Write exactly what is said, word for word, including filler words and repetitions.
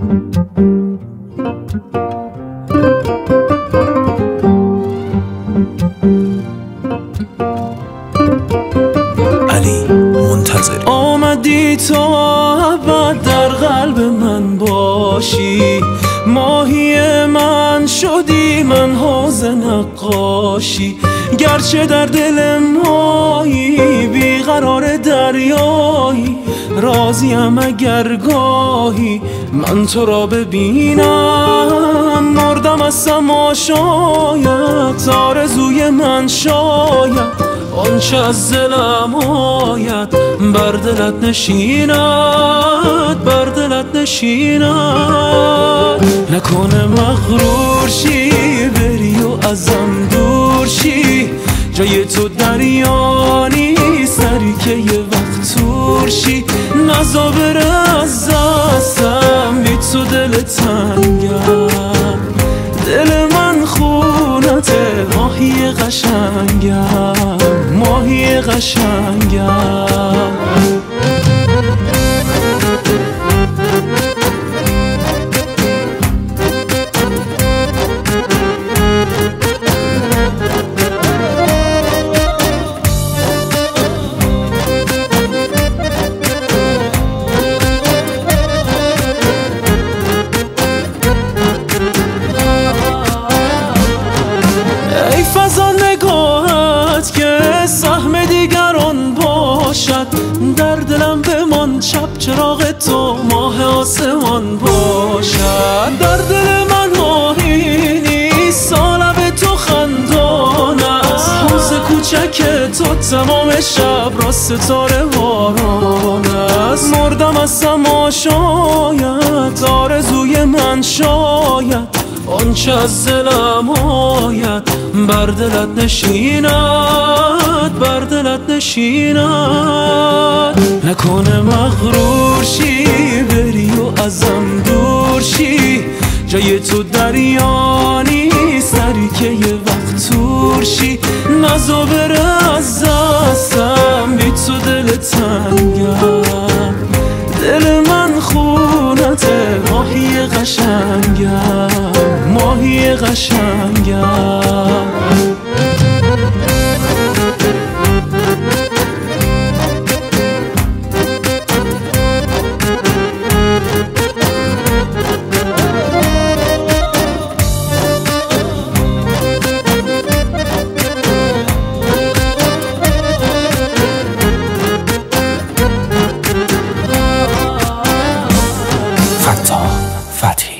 علی منتظری. آمدی تو ابد در قلب من باشی، ماهی من شدی من حوض نقاشی. گرچه در دل مایی بیقرار دریایی، راضیم اگر گاهی من تو را ببینم. مردم از تماشایت آرزوی من شاید، آنچه از دلم آید بر دلت نشیند، بر دلت نشیند. نکنه مغرور شی بری و ازم دور شی، جای تو دریا نیست دری که یه وقت تور شی. نزا بره از دستم بی تو دل تنگم، دل من خونته ماهی قشنگم، ماهی قشنگم. ای فضا نگاهت که سهم دیگران باشد، در دلم بمان شب چراغ تو ماه آسمان باشد. در دل من ماهی نیست سالب تو خندان است، حوض کوچک تو تمام شب را ستاره باران است. مردم از تماشایت آرزوی من شاید، آنچه از دلم آید بر دلت نشیند، بر دلت نشیند. نکنه مغرور شی بری و ازم دور شی، جای تو دریا نیست دری که یه وقت تور شی. نزا بره از دستم بی تو دل تنگم، دل من خونته ماهی قشنگم، ماهی قشنگم. فتاح فتحی.